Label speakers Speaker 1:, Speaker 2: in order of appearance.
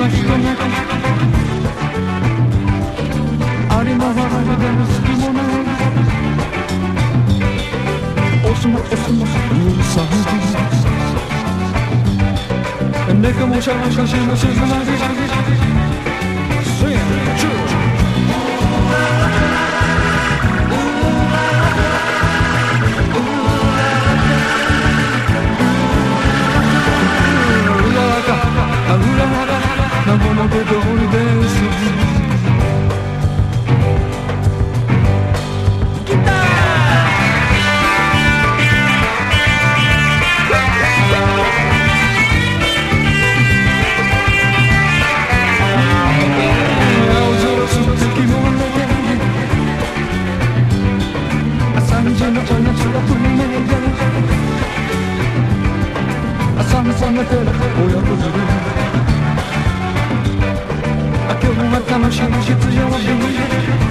Speaker 1: 人なきありのままでも好きもないおすもおすもうるさい猫もシャカシャカしもしずなぎSwing, trueなもので通りですギター青空すっつきもね朝2時のお夏が降りめで朝目覚めてる親子連れ今日は楽しみ必要日